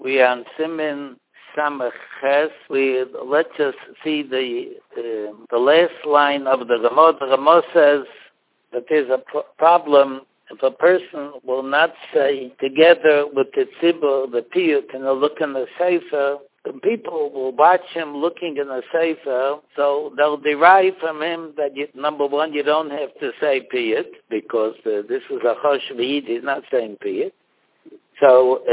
We are on Siman Samach Ches. Let's just see the last line of the Ramah. The Ramah says that there's a problem if a person will not say together with the tzibur, the piyut, and look in the sefer. The people will watch him looking in the sefer, so they'll derive from him that, number one, you don't have to say piyut, because this is a chosh v'yid, he's not saying piyut. So,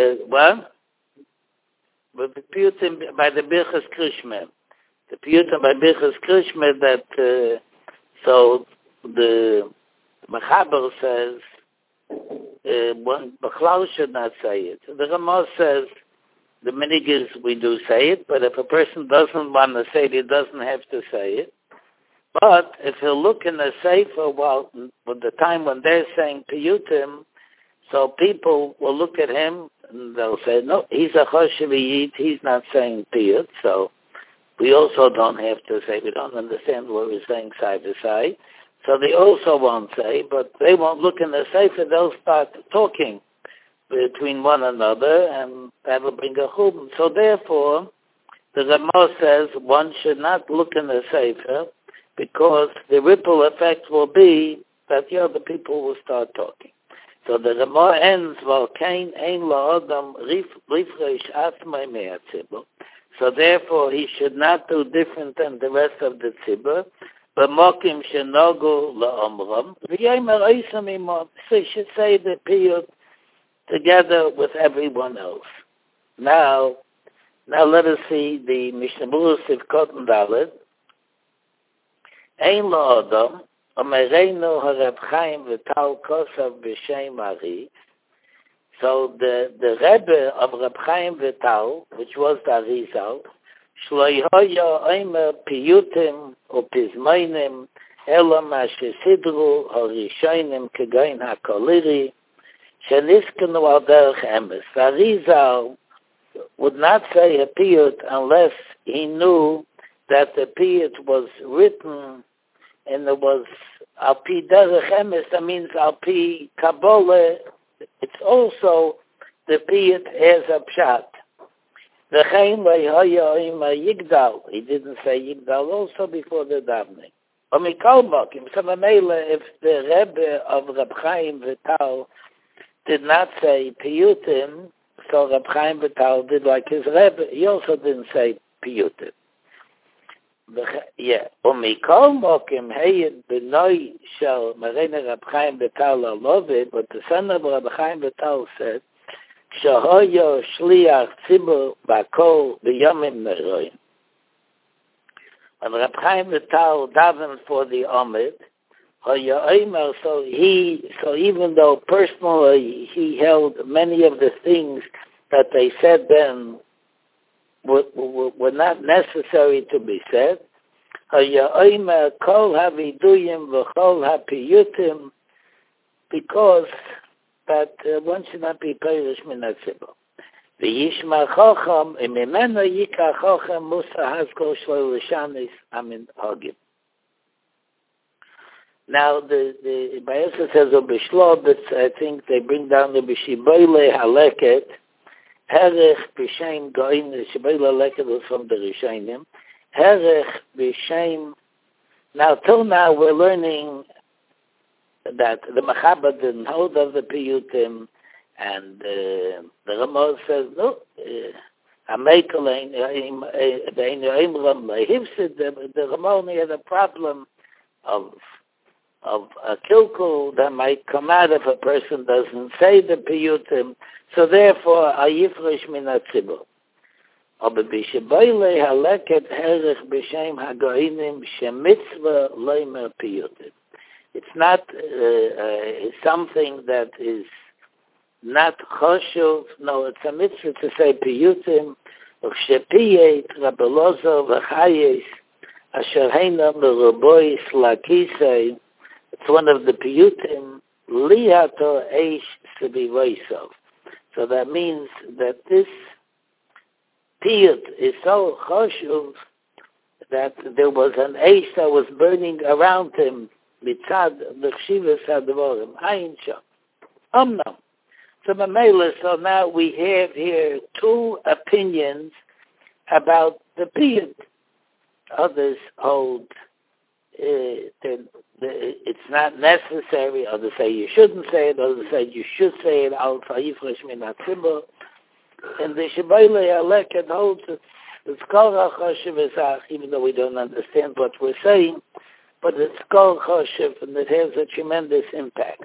But the piyut by the Birchas Krishma. The piyut by Birchas Krishma that, so the Mechaber says, one Bechlal should not say it. The Ramah says, the minig is we do say it, but if a person doesn't want to say it, he doesn't have to say it. But if he'll look in the sefer while with the time when they're saying piyutim, so people will look at him and they'll say, no, he's a choshev, he's not saying piyut, so we also don't have to say, we don't understand what we're saying side to side. So they also won't say, but they won't look in the sefer, they'll start talking between one another, and that'll bring a churban. So therefore, the Ramah says one should not look in the sefer, because the ripple effect will be that the other people will start talking. So the Ramah ends, Valkain ein la'adam rifresh atmai me'atzibur. So therefore, he should not do different than the rest of the tzibur. But mokim shenogu la'omram. V'yemer oisam imam. So he should say the piyut together with everyone else. Now let us see the Mishnah Berurah Sivkot Dalet. Ein la'adam. Omerenu hareb Chaim v'tal kosav b'shem Ari. So the Rebbe of Reb Chaim Vital, which was the Arizal, shlo yoya oimer piyutim upizmoinim ela ma shesidru harishonim kegoin hakoliri sheniskenu al derech emes. The Arizal would not say a piyut unless he knew that the piyut was written and it was al pi derech emes. That means al pi Kabbalah. It's also the piyut as a pshat. The chaim v'hoya ima yigdal. He didn't say yigdal also before the davening. Omikol mokim. So if the Rebbe of Reb Chaim Vital did not say piyutim, so Reb Chaim Vital did like his Rebbe. He also didn't say piyutim. Omikol mokim heyed b'noi shel Marina Reb Chaim Vital alovid, but the son of Reb Chaim Vital said, Shahoyo shliach tzibur bakol b'yomim neroim. When Reb Chaim Vital davened for the Omid, hoyo oimer, so even though personally he held many of the things that they said then were not necessary to be said. Kol haviduyim v'chol hapiyutim, because that one should not be perish min hatzibur. V'yishma chocham imimeno yikach chocham musa hazkol shlo l'shanis amin hagim. Now the Bayesa says of Bishlo, but I think they bring down the Bishiboyle haleket. Herech b'shem goin, the Shiboyle haleket was from the Rishonim. Herech b'shem. Now till now we're learning that the Mechaber didn't hold of the piyutim, and the Ramah says no. The Ramah only had a problem of a kilkul that might come out if a person doesn't say the piyutim. So therefore, ayifresh min hatzibur. Aber b'shebayle haleket herech b'shem hagoinim shemitzvah leimer piyutim. It's not something that is not choshuv. No, it's a mitzvah to say piyutim. U'shepiyet Rabbi Elazar v'chayes asher heina merubois lakisei. It's one of the piyutim, lihato eish sebivoisov. So that means that this piyut is so choshuv that there was an eish that was burning around him, mitzad l'chshivas hadvorim, ayin sham. Omnam. So Mamela, so now we have here two opinions about the piyut. Others hold it's not necessary. Others say you shouldn't say it. Others say you should say it. Al Fayifresh min HaTzibur. And the Shebele Aleket holds it's called Choshev, even though we don't understand what we're saying, but it's called Choshev, and it has a tremendous impact.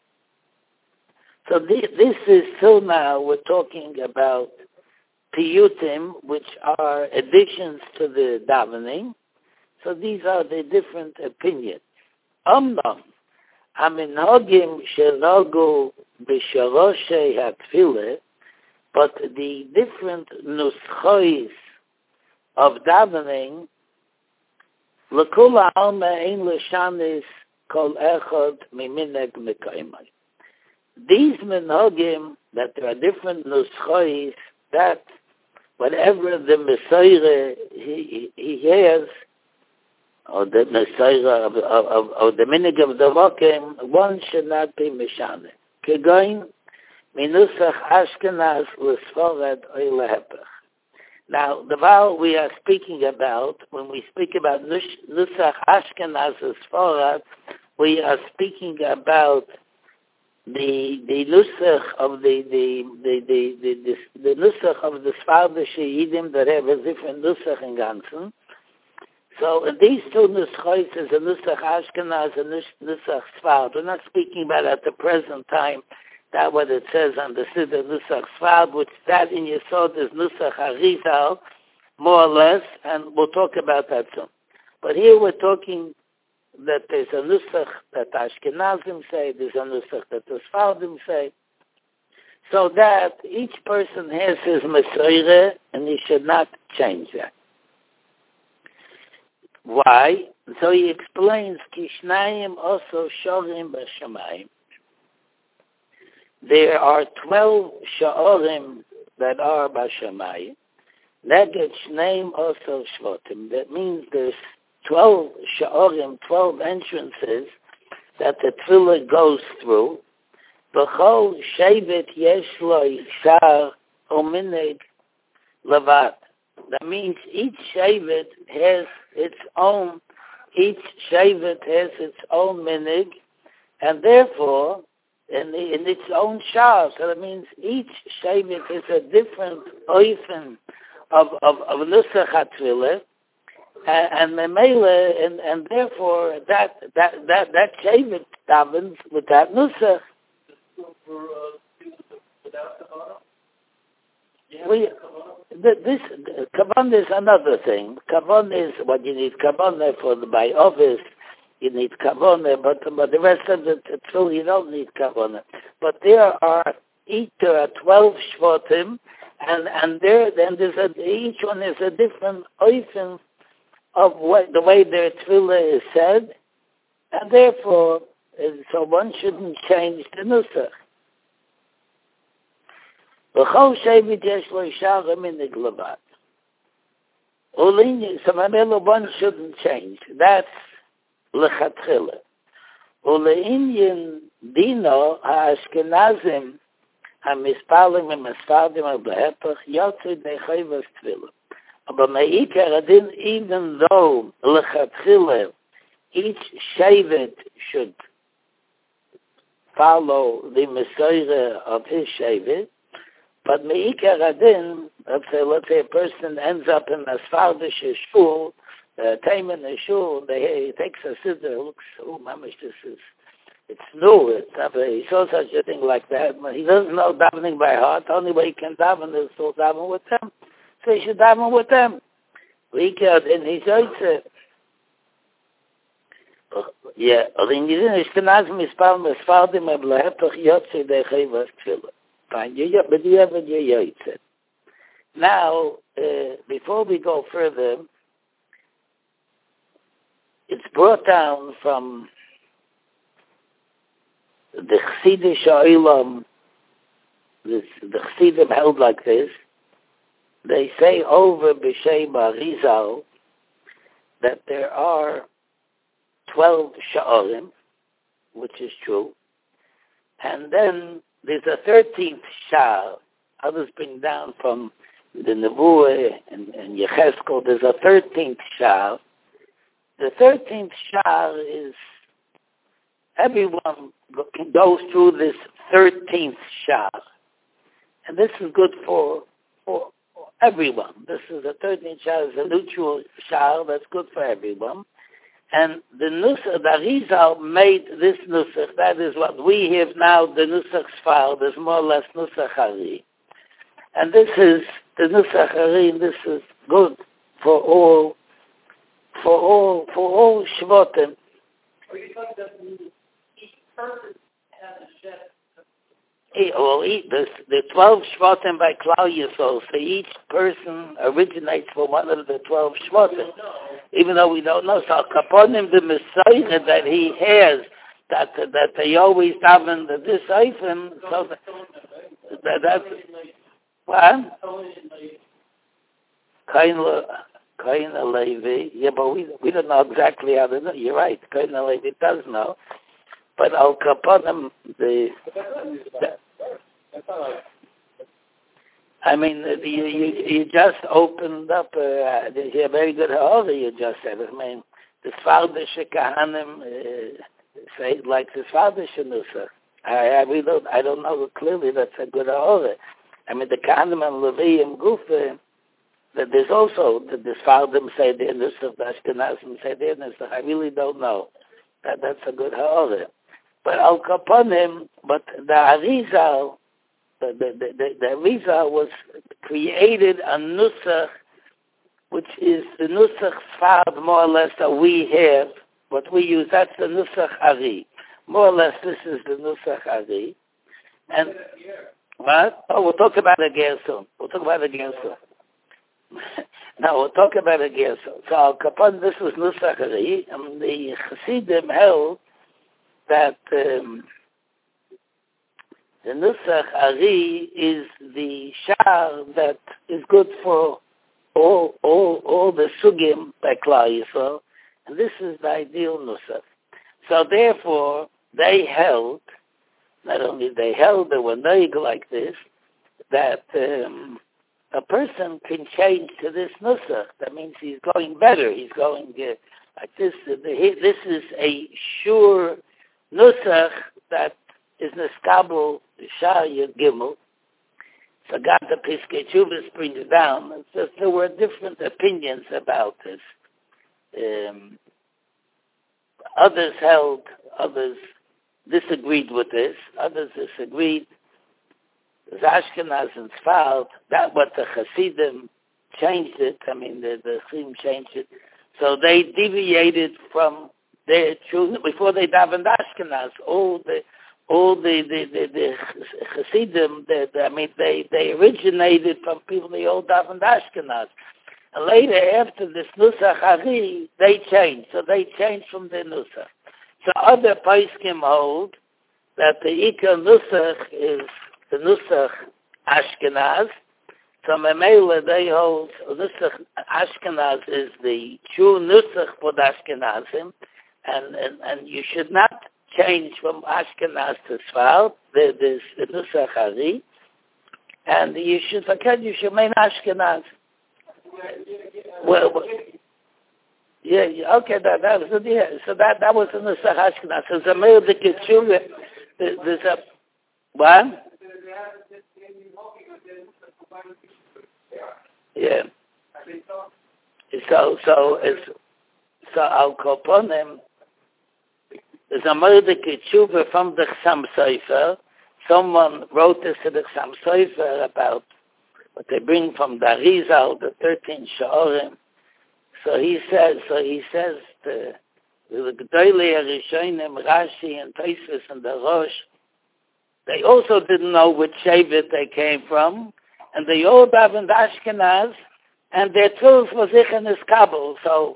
So this is till now we're talking about piyutim, which are additions to the davening. So these are the different opinions. Amnam, aminogim shenogu b'sharoshei hatfilah, but the different nuschos of davening, l'kula alma ein l'shanis kol echad mimineg mekaymai. These minhagim, that there are different nuschos, that whatever the Messiah he has, or the Messiah of the minig of the Mokim, one should not be Mishane. Kegoin, minusach Ashkenaz l'sfarad oy lehepech. Now, the vow we are speaking about, when we speak about nusach Ashkenaz l'sfarad, we are speaking about the nusach of the nusach of the Sfardische Yidim that have a different nusach in Ganzen. So these two nuschos is a nusach Ashkenaz and nusach Sfard. We're not speaking about at the present time that what it says on the Siddur nusach Sfard, which that in Yesod is nusach Arizal, more or less, and we'll talk about that soon. But here we're talking that there's a nusach that Ashkenazim say, there's a nusach that the Sfardim say, so that each person has his Mesorah, and he should not change that. Why? So he explains, Kishnayim also shorim b'shamayim. There are 12 sha'orim that are b'shamayim. Neged shneim also shvotim. That means there's 12 sha'orim, 12 entrances that the tefillah goes through. B'chol shevet yesh lo yishar u'minig levat. That means each shevet has its own minig, and therefore in its own shah. So that means each shevet is a different oifen of nusach hatfilah, and therefore that shevet davens with that nusach. This kavanah is another thing. Kavanah is what you need kavanah for by office. You need kavanah, but the rest of the tefillah you don't need kavanah. But there are 12 shvotim, and each one is a different oifen of the way their tefillah is said, and therefore, so one shouldn't change the nusach. V'chol shevet yesh lo yishar minig levat. So mamela one shouldn't change. That's lechatchila. Ule'inyin dino ha'ashkenazim ha'mispalim ha'misfardim ha'behepach yotze dechayvas tefillah. But me'ikar adin, even though lechatchila each shevet should follow the Mesorah of his shevet, but me'ikar adin, let's say a person ends up in a Sfardish shul, Taiman shul, he takes a siddur, looks, mamish, it's new, he saw such a thing like that, but he doesn't know davening by heart. The only way he can daven is to daven with them. So he should daven with them. Me'ikar adin, he says it. Yeah, now, before we go further, it's brought down from the Chassidish Olam, the Chassidim held like this. They say over B'Shem Arizal that there are 12 sha'orim, which is true, and then there's a 13th shar. Others bring down from the Nevuah and Yecheskel. There's a 13th shar. The 13th shar is everyone goes through this 13th shar, and this is good for everyone. This is a 13th shar, is a neutral shar that's good for everyone. And the Nusach, the Arizal made this Nusach. That is what we have now, the Nusach Sfar. There's more or less Nusach Hari. And this is the Nusach Hari, and this is good for all Shvotim. Each person has a chef. The 12 Shvotim by Klal Yisrael, so each person originates from one of the 12 Shvotim. Even though we don't know, so Kaponim, the Messiah that he has, that they always daven this Eifim, so that's what? Kain Levi. Yeah, but we don't know exactly how to know. You're right, Kain Levi does know. But Al Kaponim, I mean, you just opened up a very good order. You just said. I mean, the Sfardische Kahanim say like the Sfardische Nusach. I don't know clearly. That's a good order. I mean, the Kahanim and Levi and Gufa. That there's also the Sfardim say the Nusach, the Ashkenazim say the Nusach. I really don't know. That's a good order. But Al Kaponim, but the Arizal. The Arizal was created a Nusach, which is the Nusach Sfard, more or less, that we have, what we use, that's the Nusach Ari. More or less, this is the Nusach Ari. And, what? Oh, we'll talk about it again soon. Now, we'll talk about it again soon. So, Al Kapon, this was Nusach Ari, and the Chassidim held that, the Nusach Ari is the shar that is good for all the sugim by Klal Yisrael, and this is the ideal Nusach. So therefore, they held, not only they held, they were noig like this, that a person can change to this Nusach. That means he's going better. He's going like this. This is a sure Nusach that is Neskabel Shar Yud Gimel. So God the Piskei Teshuvos brings it down. It's just there were different opinions about this. Others held, others disagreed with this. Others disagreed. The Ashkenaz and Sfard, that what the Hasidim changed it. I mean, the Chassidim changed it. So they deviated from their truth before they davened Ashkenaz. All the Hasidim, they originated from people in the old davened Ashkenaz. And later, after this Nusach Ari, they changed. So they changed from their Nusach. So other Paiskim hold that the Ikar Nusach is the Nusach Ashkenaz. So Memela, they hold Nusach Ashkenaz is the true Nusach for the Ashkenazim. And you should not change from Ashkenaz to Sfard. There's the Nusach Ari. And you should remain Ashkenaz. Well, yeah, okay, that was it, yeah. So that was in the Nusach Ashkenaz. So Zamir the Ketshuvah, there's a what? Yeah. So Al Koponim, there's a murder Ketshuvah from the Chassam Sofer. Someone wrote this to the Chassam Sofer about what they bring from the Arizal, the 13 Sha'orim. So he says the Gedolei Rishonim, Rashi and Tosfos and the Rosh, they also didn't know which Shevet they came from, and they all davened Ashkenaz, and their tools was Ichen Kabul. So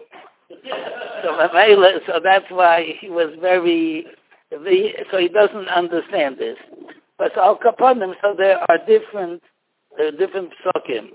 that's why he was so he doesn't understand this. But Al Kaponim, so there are different psukim.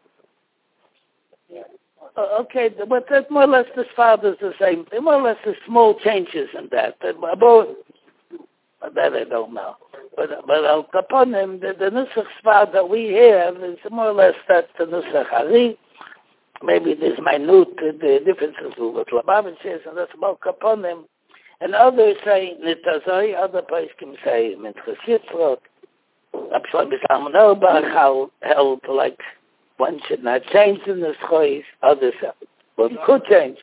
Okay, but that more or less the Sfard is the same. More or less the small changes in that. But that I don't know. But Al Kaponim, the Nusach Svar that we have is more or less that's the Nusach Hari. Maybe there's minute the differences with what Lubavitch says, and that's about Kaponim. And others say Nitazoi, other Paiskim say Minchas Yitzrok. Abshal B'Salman Auerbach held like one should not change in the Schois, others one could change.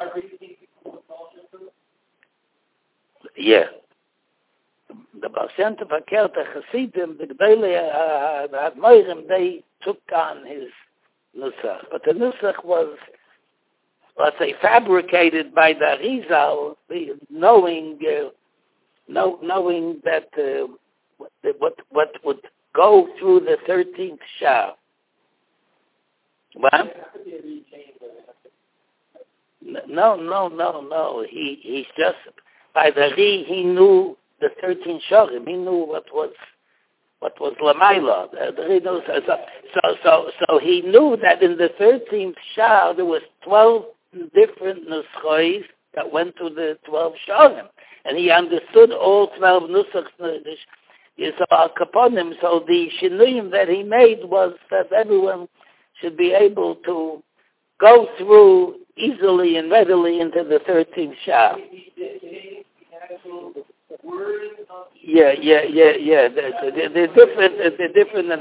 Yeah. The Baal Shem Tov verkehrt the Hasidim, the Gdolei Admorim, they took on his Nusach. But the Nusach was, let's say, fabricated by the Arizal, knowing that what would go through the 13th Shah. What? No. He's just by the he knew the 13 Shorim. He knew what was Lamaila. So he knew that in the 13th Shah there was 12 different Nuschois that went to the 12 Shorim, and he understood all 12 Nusachs. Is Al Kaponim. So the shinuyim that he made was that everyone should be able to go through easily and readily into the 13th Shah. Yeah. They're different.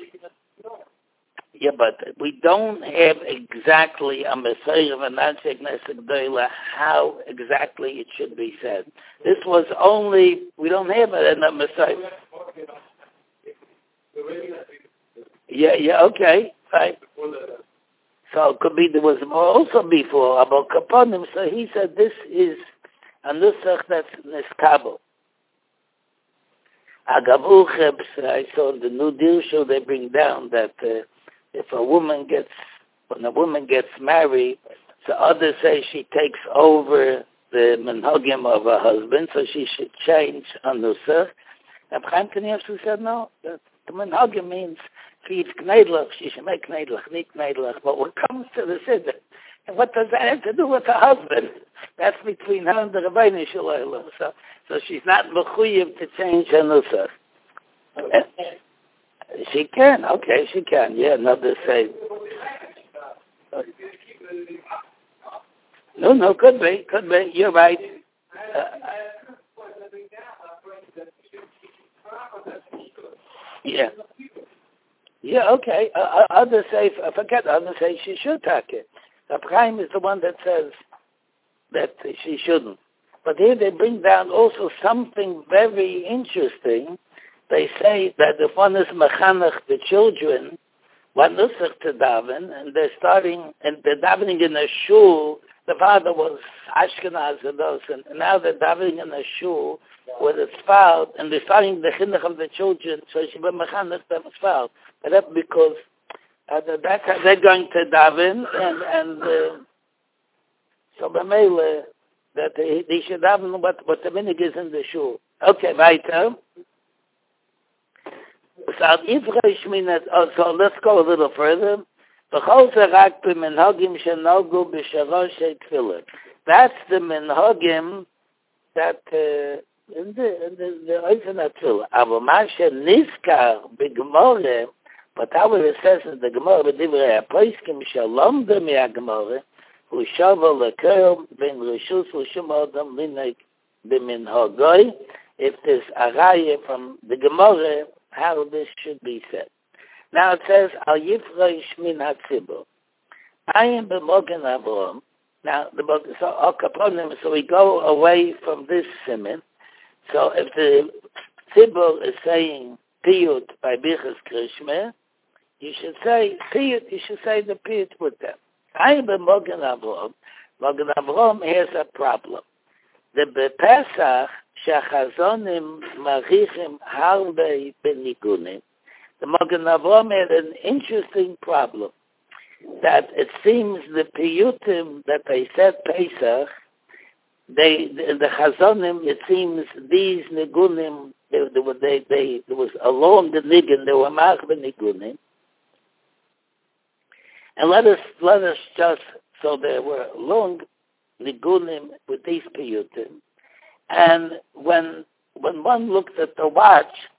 Yeah, but we don't have exactly a Messiah of an Anshe Knesset Gdoila how exactly it should be said. This was only, we don't have it in a Messiah. Yeah, okay, fine. So it could be there was also before about Kaponim, so he said this is a Nusach that's Niskabel. Agav Uchebs, I saw the New Deal show, they bring down that when a woman gets married, so others say she takes over the menhagim of her husband, so she should change a Nusach. And Chaim Kanievsky said no, the menhagim means feed kneidlach, she should make kneidlach, nicht kneidlach. But when it comes to the siddur, and what does that have to do with her husband? That's between her and the Rabbeinu Shalom. So she's not mechuyev to change her Nusach. She can, okay, she can. Yeah, another say. No, could be. You're right. Yeah, okay. Others say, forget others say she should take it. The Chaim is the one that says that she shouldn't. But here they bring down also something very interesting. They say that if one is mechanech the children, one nusach to daven, and they're davening in a shul. The father was Ashkenaz and those, and now they're davening in a shul where it's fouled, and they're starting the chinuch of the children, so she be mechanech them is fouled. But that's because that's how they're going to daven, and so b'meile that they should daven what the minig is in the shul. Okay, weiter. So let's go a little further. That's the minhagim that in the Oifen HaTfilah. But how it says in the Gemara, b'divrei HaPoskim shalom dem ya-Gemara, hu shava lekel ben rishus l'shum adam linek b'minhagoi. If there's a raya from the Gemara, how this should be said. Now it says, Al Yifreish min HaTzibur. I am b'mogen Avraham. Now, so we go away from this siman. So if the Tzibur is saying Piyut by Birchas Krishma, you should say Piyut, you should say the Piyut with them. I am b'mogen Avraham. Mogen Avraham has a problem. The B'Pesach, Shachazonim Marichim Harbe Benigunim. The Mogen Avraham had an interesting problem. That it seems the Piyutim that they said Pesach, the Chazonim, it seems these Nigunim, there was along the Nigun, there were Mach Benigunim. And let us just, so there were long Nigunim with these Piyutim. And when one looked at the watch,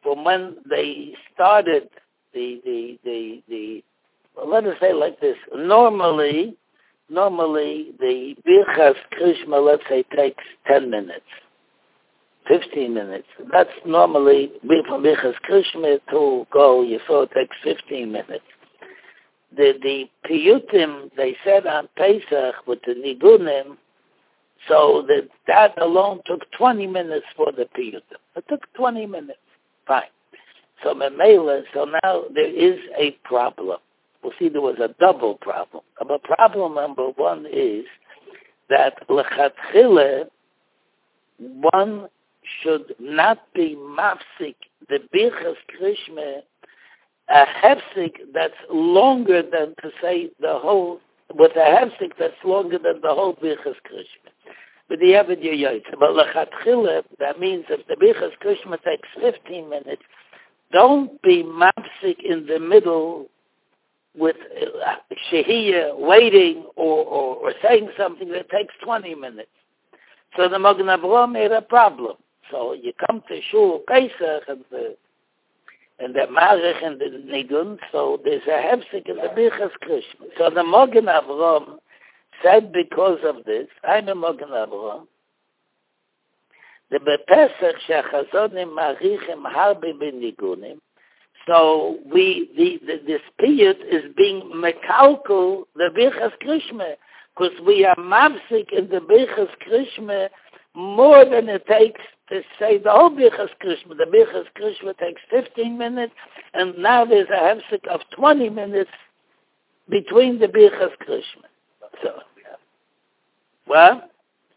from when they started the well, let us say like this. Normally the Birchas Krishma, let's say, takes 10 minutes, 15 minutes. That's normally, from Birchas Krishma to go, you saw it takes 15 minutes. The Piyutim, they said on Pesach with the Nigunim, so that alone took 20 minutes for the Piyutim. It took 20 minutes. Fine. So now there is a problem. We'll see there was a double problem. But problem number one is that lechatchile, one should not be mafsik the Birchas Krishma, a hefsik that's longer than to say the whole, with a hefsik that's longer than the whole Birchas Krishma. But you have it your yaitz. But lechatchile, that means if the Birchas Krishma takes 15 minutes, don't be mafsik in the middle with shehiyah, waiting or saying something that takes 20 minutes. So the Magen Avraham made a problem. So you come to Shul Pesach and the Marich and the Nigun, so there's a hefsek in the Birchas Krishma. So the Magen Avraham said because of this, I'm a Magen Avraham, the Bepesach shechazonim marichim harbe benigunim. So this piyut is being mekalkul the Birchas Krishma, because we are mavsik in the Birchas Krishma more than it takes to say the whole Birchas Krishma. The Birchas Krishma takes 15 minutes, and now there's a hefsek of 20 minutes between the Birchas Krishma. So, what?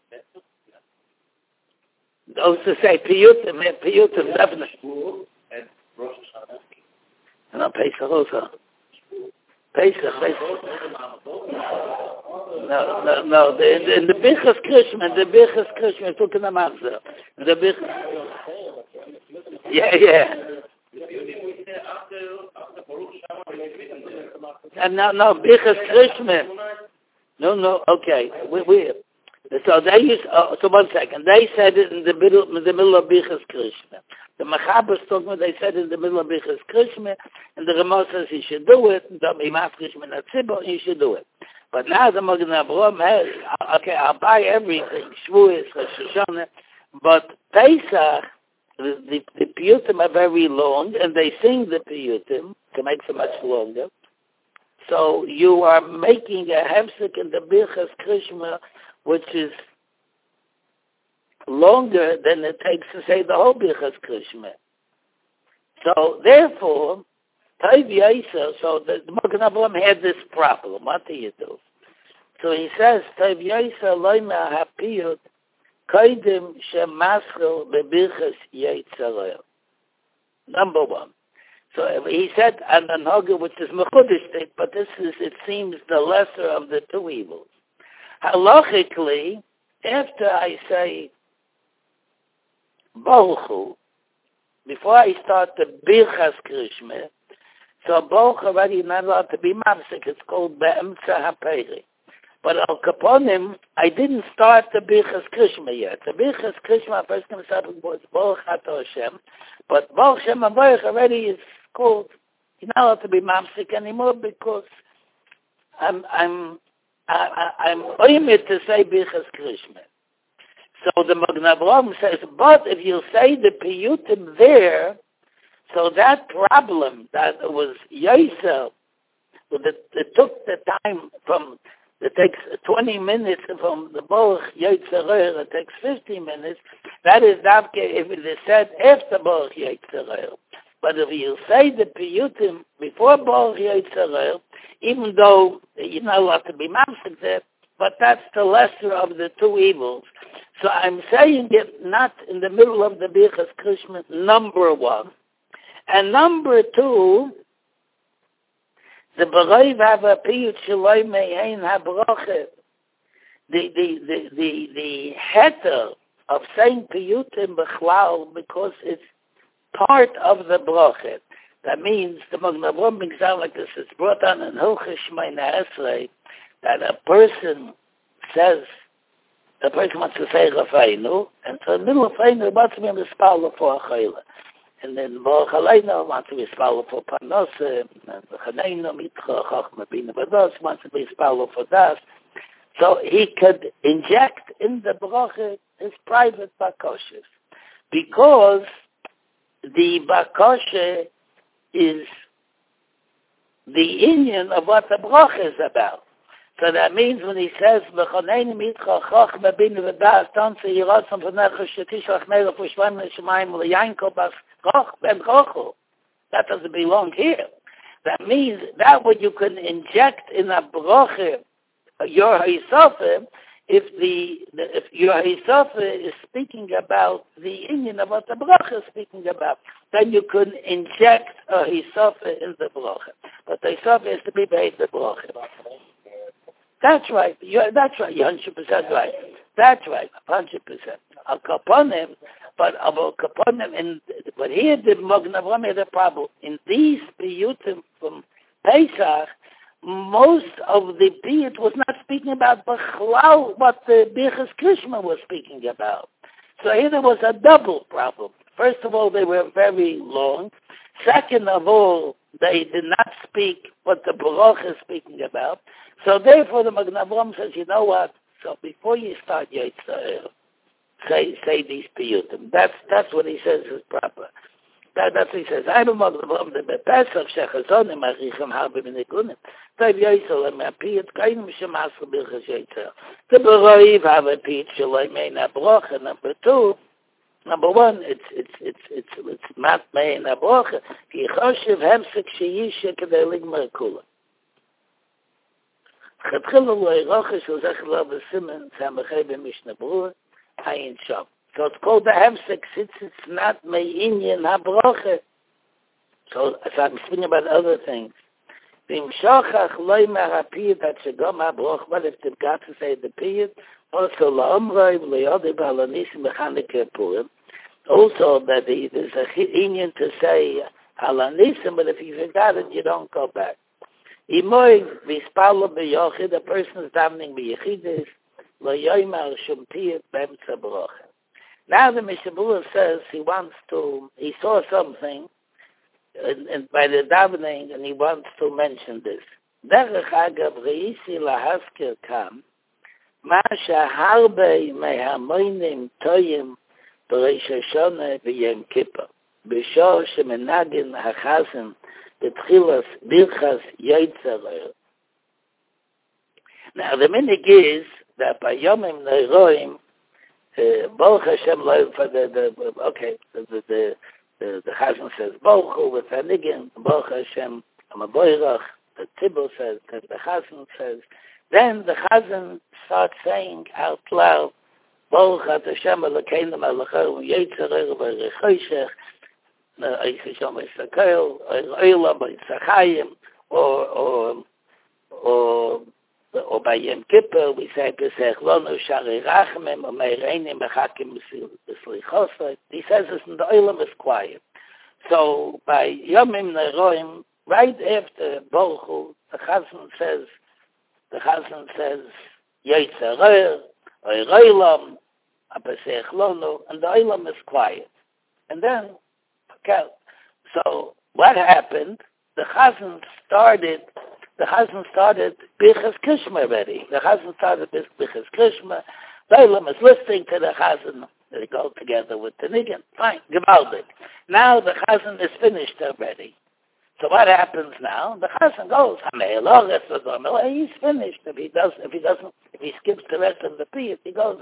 Those to say piyutim definitely. No, Pesach also. Pesach. No. In the Birchas Krishma, took in the Machzor. The Birchas. Yeah. And no, Birchas Krishma. No. Okay, we. So they use. So 1 second. They said it in the middle of Birchas Krishma. The Mechaber talking, they said in the middle of Birchas Krishma, and the Ramah says you should do it. The Imaf Krishma Natzibah, you should do it. But now the Magen Avraham has, okay, I'll buy everything, Shavuos, Rosh Hashanah, but Pesach, the Piyutim are very long, and they sing the Piyutim to make it much longer. So you are making a hefsek in the Birchas Krishma, which is longer than it takes to say the whole Birchas Krishma. So therefore, Tov Yosef, so the Magen Avraham had this problem. What do you do? So he says, Tov Yosef loyma hapiyut koidim shemaschel bebirchas yitzarel. Number one. So he said, and an Haga, which is Mechudish, but this is, it seems, the lesser of the two evils. Halachically, after I say Bolchu, before I start the Birchas Krishma, so Bolchu already not allowed to be mafsik. It's called Be'emtza HaPeri. But Al Kaponim, I didn't start the Birchas Krishma yet. The Birchas Krishma first comes out with Baruch Atah Hashem, but Baruch Shem HaBaruch already is called, you're not allowed to be mafsik anymore because I'm oimid to say Birchas Krishma. So the Magen Avraham says, but if you say the piyutim there, so that problem that was Yosef, it took the time from, it takes 20 minutes from the Baruch Yitzarel, it takes 15 minutes, that is Davke if it is said after Baruch Yitzarel. But if you say the piyutim before Baruch Yitzarel, even though you're not allowed to be mafsik there, but that's the lesser of the two evils. So I'm saying it not in the middle of the Birchas Krishma, number one. And number two, the B'roi V'ava Piyut Shaloi Me'ein HaBroche, the heter of saying Piyutim B'chlal, because it's part of the Broche. That means, the Magen Avraham makes out like this, it's brought on in Hilchos Shemona Esrei, that a person says, the person wants to say Rafaynu, and so in the middle of Rafaynu, he wants to be in the spal for a chayla. and then Baruch Aleinu wants to be spalled for Parnasa, and Chaneinu Mitcha Chachma Bina Bados wants to be spalled for Das. So he could inject in the bracha his private bakoshes, because the bakoshe is the union of what the bracha is about. So that means when he says, "V'choneinu mitcha chachma bina v'das," don't say Yiratzon v'nechus shetishach melech v'shvaim l'shemayim l'yanko bas choch ben chochu. That doesn't belong here. That means that what you can inject in a bracha, your hisofa, if your hisofa is speaking about the union of what the bracha is speaking about, then you could inject a hisofa in the bracha. But the hisofa is to be made the bracha. That's right. That's right. You're 100% right. That's right. 100%. Al kaponim, but Al kaponim, but here the Magen Avraham had a problem. In these piyutim from Pesach, most of the piyut was not speaking about B'chlal, what the Birchas Krishma was speaking about. So here there was a double problem. First of all, they were very long. Second of all, they did not speak what the Baruch is speaking about. So therefore, the Magen Avraham says, you know what? So before you start Yitzhak, say these piyutim. That's what he says is proper. That's what he says. I don't know the Pesach shechazonim arichem harbe minikunim. Tav Yisrael and piyut kainim shemasel birchas Yitzhak. The Baruch have a piyut shaloi meina brocha. Number two. Number one, it's mat meina brocha. Ki choshev hemsek sheyisha kedei ligmar kula. Chatchila loy rocha shel zechel v'simen samachei b'mishnah brura hayin sham. So it's called the hemsek since it's not me'inyan ha-brocha. So I'm speaking about other things. V'im shochach loy ma'hapiyat at shegom ha-broch. What if they've got to say the piyat? Also la'omroi v'le'odei b'halanisim b'chanukah purim. Also that there's a inyan to say halanisim, but if you forgot it, you don't go back. Imoy v'spalo b'yochid, a person is davening b'yechidis, lo yoymar shum piyat b'emtza brocha. Now the Mishabura says he saw something and by the davening, and he wants to mention this. Derech agav reisi lahaskir kam, ma shaharbe mehamoinim toyim b'reish Hashanah v'yom Kippur, b'shor shemenagin hachazim b'tchilas birchas Yitzhak. Now the minig is that by Yomim Neiroim, Baruch Hashem lo for the Chazan says Baruch Hu with Hanigin, Baruch Hashem Amaboyrach, the Tibur says, the Chazan says. Then the Chazan starts saying out loud, Baruch Hashem Elokeinu Melecheu Yitzhak v'Rechoshech, Eishem Esakel, Olam Yitzchayim, or by Yom Kippur, we say, Pesach Lonu Shari Rachmim, or Meireinim Mechakim B'Slichosai. He says this, and the Olam is quiet. So by Yomim Neiroim, right after Baruch Hu, the Chazan says, Yitzhak, Olam, Pesach Lonu, and the Olam is quiet. And then, okay, so what happened? The Chazan started Birchas Krishma already. The Chazan started Birchas Krishma. The Olam is listening to the Chazan. They go together with the Nigan. Fine, Gewaldig. Now the Chazan is finished already. So what happens now? The Chazan goes, he's finished. If he skips the rest of the piyut, he goes,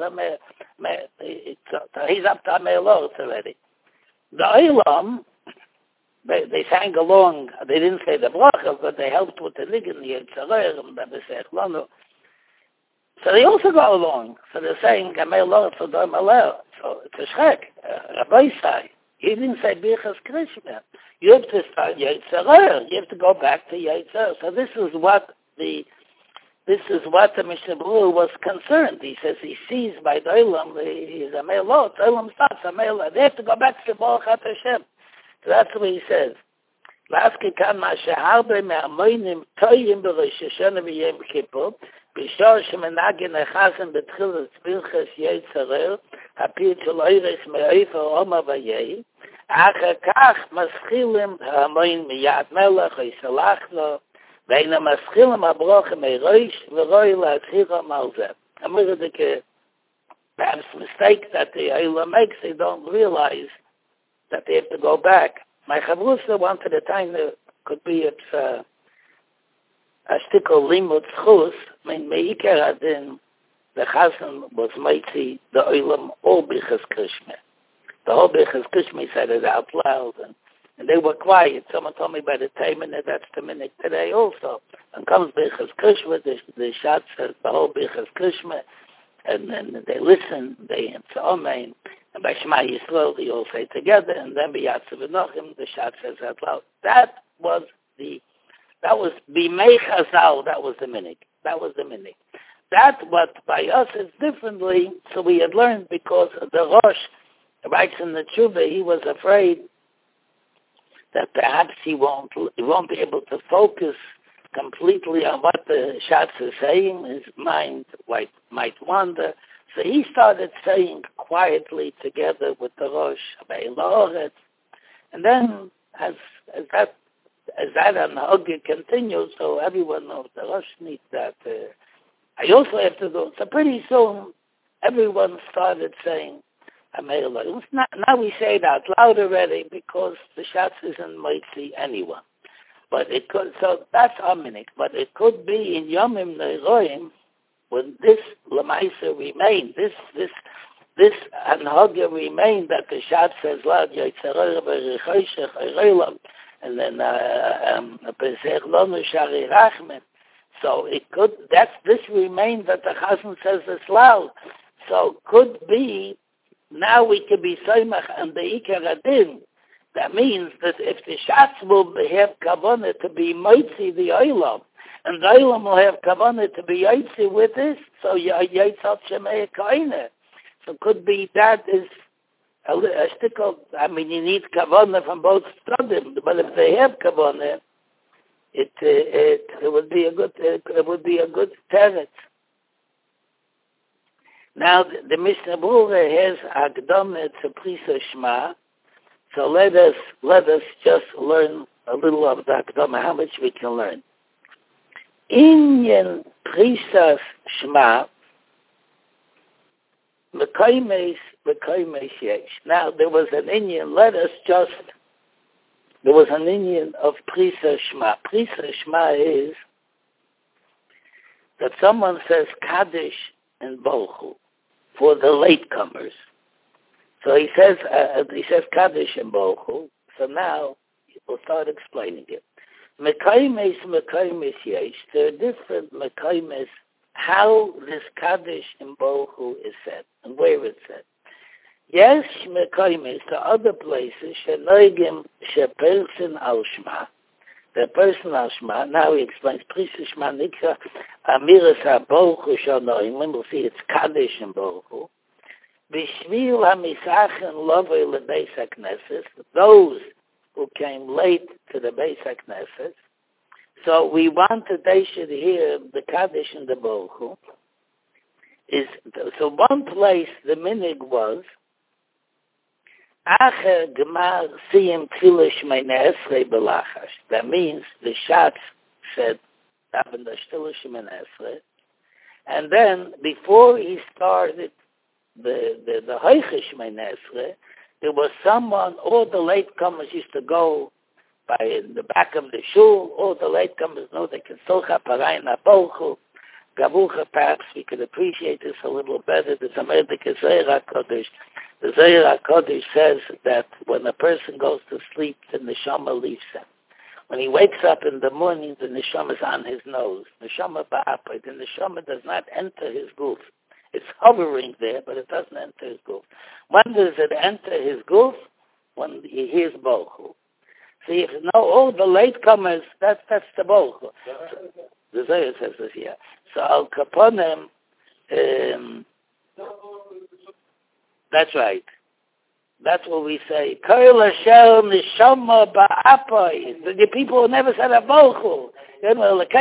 he's up to Hameilor already. The Olam, they sang along. They didn't say the bracha, but they helped with the nigan, the Yitzhak, and the Pesach Lanu. So they also go along. So they're saying, Hameilor Tzador Malel. So it's a schreck. Rabbi Sai, he didn't say Birchas Krishma. You have to start Yitzhak. You have to go back to Yitzhak. So this is what the Mishnah Berurah was concerned. He says he sees by the Olam, he's Hameilor. The Olam starts Hameilor. They have to go back to Baruch Hashem. So that's what he says. Laske kan ma sheharbe me'amoinim toyim b'Rosh Hashanah v'Yom Kippur b'shor shemenagin echazim b'tchilas birchas Yitzhak hapiyut shel oires me'ofer Omer v'yei אחר כך מסחילים המון מיד מלך, יסלח לו, ואין מסחילים הברוכם מראש, ורואי להצהירם על זה. אמר זה perhaps mistake that the Eilah makes, they don't realize that they have to go back. My Chavrusa wanted a time that could be it's a shtickle limud schus, meikar adin, the Chazan was mighty, the Eilam, all Bichas Krishma. The whole Bichas Krishma said it out loud, and they were quiet. Someone told me by the time, and that's the minute today also. And comes Bichas Krishma, the Shat says the whole Bichas Krishma, and then they listen, they answer Amen, and by Shema Yisrael they all say together, and then B'Yatzav V'Nochim, the Shat says out loud. That was B'mei Chazal, that was the minhag. That what by us is differently, so we had learned because the Rosh writes in the Tshuva, he was afraid that perhaps he won't be able to focus completely on what the Shatz is saying. His mind might wander. So he started saying quietly together with the Rosh, and then as that anhagah continues, so everyone knows the Rosh needs that. I also have to do. So pretty soon, everyone started saying, now we say it out loud already because the Shatz isn't mighty anyone. But it could, so that's our minhag. But it could be in Yomim Neiroim when this Lamaisa remained, this Anhagah remained that the Shatz says loud Yitzhar B'Rechoshech Eilam, and then Pesach Lonu Shari Rachman. So it could, this remained that the Chazan says it's loud. So could be, now we can be Soymach and the Ikar Adin. That means that if the Shatz will have Kavanah to be Moitzi the Olam, and the Olam will have Kavanah to be Yoitzi with this, so Yoitzat Shemei Kaina. So could be that is a stickle, I mean you need Kavanah from both studies, but if they have Kavanah, it would be a good teretz. Now the Mishnah Berurah has Akdamah to Prisa Shema. So let us just learn a little of the Akdamah, how much we can learn. Inyan Prisas Shema Mekaymes Yesh. Now there was an Inyan, there was an Inyan of Prisas Shema. Prisas Shema is that someone says Kaddish and Bochu for the latecomers. So he says Kaddish and Bochu. So now we'll start explaining it. Mekaymes Yesh. There are different Mekaymes, how this Kaddish and Bochu is said and where it's said. Yes, Mekaymes, the other places, Shenoigim Sheperson Al Shema. The person Al Shema, now he explains, Prisa Shema Nikra, Amiras HaBochu Shenoigim, we'll see it's Kaddish and Bochu. Bishvil HaMisachen Lovei LeBeis HaKnesses, those who came late to the Beis HaKnesses. So we wanted they should hear the Kaddish and the Bochu. So one place the minhag was Acher Gemar Siyim Tfilah Shemini Esrei Belachash. That means the Shatz said Daven the Tfilah Shemini Esrei, and then before he started the Heiche Shemini Esrei, there was someone. All the latecomers used to go by the back of the shul. All the latecomers know they can socha parayna bochu. Gavucha, perhaps we could appreciate this a little better. There's a Medike Zohar HaKodesh. The Zohar HaKodesh says that when a person goes to sleep, the neshama leaves him. When he wakes up in the morning, the neshama is on his nose. Neshama ba'apay. The neshama does not enter his goof. It's hovering there, but it doesn't enter his goof. When does it enter his goof? When he hears bochu. See, if you know all the latecomers, that's the bochu. The Zohar says this here. So Al Kaponim, that's right. That's what we say. Koil Hashem Neshama Ba'apay. The people who never said a bochu. That's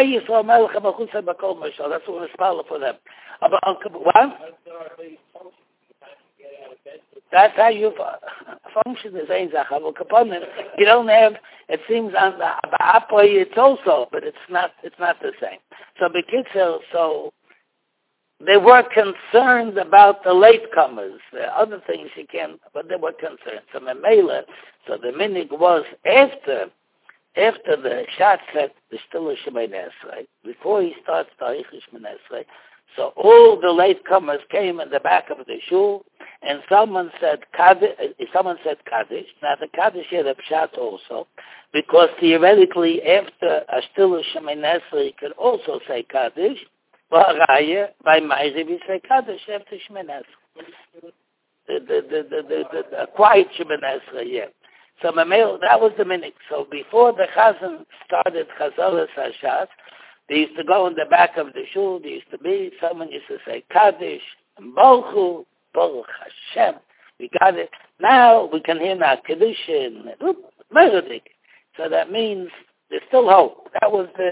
what we spell for them. What? That's how you function as ein Sache. But Kaponim, you don't have, it seems on the Apoy it's also, but it's not the same. So Bekitzel, so they were concerned about the latecomers. There are other things you can, but they were concerned. So Memela, so the minig was after the Shat said the Stiller Shemoneh Esrei, before he starts the Eichel Shemoneh Esrei, so all the latecomers came in the back of the shul, and someone said Kaddish. Now the Kaddish had a pshat also, because theoretically after a Stiller Shemoneh Esrei, you could also say Kaddish. By Ma'ariv we say Kaddish after Shemoneh Esrei. The quiet Shemoneh Esrei, yeah. So that was the minute. So before the Chazan started Chazalas Hashat, they used to go in the back of the shul. There used to be someone used to say Kaddish and Baruch Hashem. We got it. Now we can hear now Kedushin, Meredik. So that means there's still hope. That was the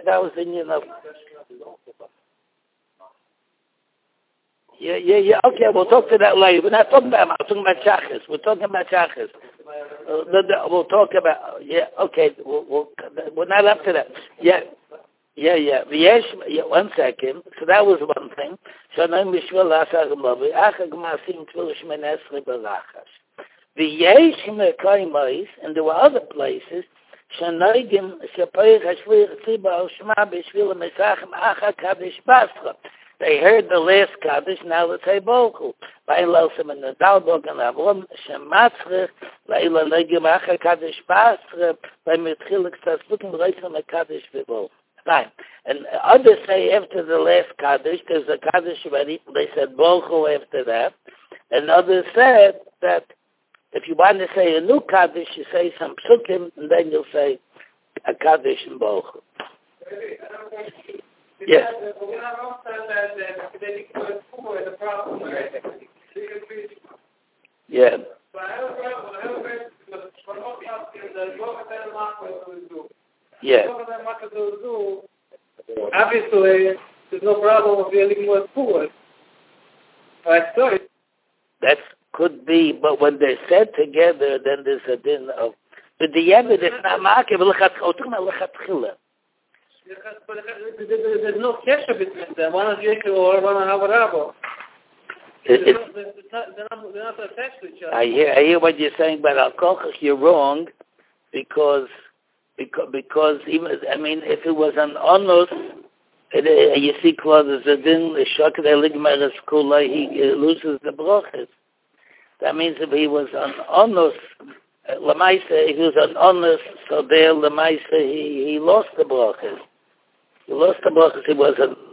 Yeah. Okay, we'll talk to that later. We're not talking about. I'm talking about Shachis. We're talking about Shachis. We'll talk about. Yeah. Okay. We're not up to that. Yeah. One second. So that was one thing. So now Mishvil Asar Lavi Achag Masim Tvil Shemoneh Esrei Barachas. V'yesh Mekoymos, and there were other places. Shanoigim Shepoich Hashvir Tziba Al Shema B'Shvil Mesachem Achag Kaddish Basra. They heard the last Kaddish, now let's say Boku. Ba'ilosem and the Dalbog and Avrom, Shematzrech, La'ila Negim Acha Kaddish Basra, Ba'mitchilik Staslukim Reisem a Kaddish V'Bo. Fine. And others say after the last Kaddish, there's a Kaddish already, they said Boku after that. And others said that if you want to say a new Kaddish, you say some Psukim, and then you'll say a Kaddish in Boku. Yes. Yeah. Yeah. Obviously, there's no problem with dealing with food. That could be, but when they're said together, then there's a din of. But the evidence not market, but lechatchila. There's no kesher between them. One is Yekir or one is Havarabo. They're not attached to each other. I hear what you're saying, but al-kochach, you're wrong, because even, I mean, if it was an onus, you see, there's a din, he loses the brachas. That means if he was an onus, Lamaisa, if he was an onus, so there, Lamaisa, he lost the brachas. He lost the brachas, he was an